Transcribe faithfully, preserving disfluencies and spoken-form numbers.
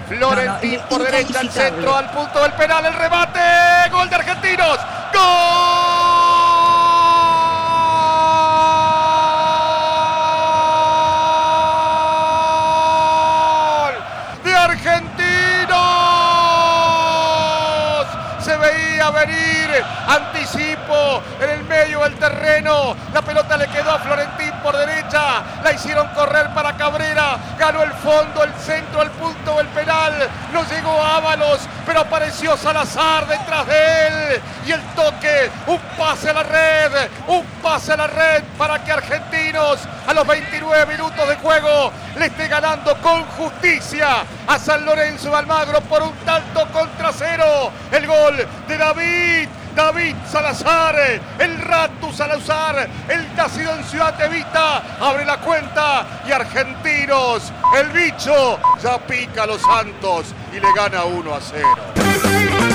Florentín no, no, por derecha, al incalificable. centro, al punto del penal, el remate. Gol de Argentinos. ¡Gol! De Argentinos. Se veía venir, anticipo en el medio del terreno, la pelota le quedó a Florentín por derecha, la hicieron correr para Cabrera, ganó el fondo, el centro, el punto del penal, no llegó Ábalos, pero apareció Salazar detrás de él, y el toque, un pase a la red, un pase a la red para que Argentinos a los veintinueve minutos de juego le esté ganando con justicia a San Lorenzo de Almagro por un tanto contra cero. El gol de David, David Salazar, el Ratu Salazar, el nacido en Ciudad de Vista, abre la cuenta y Argentinos, el bicho, ya pica a los Santos y le gana uno a cero.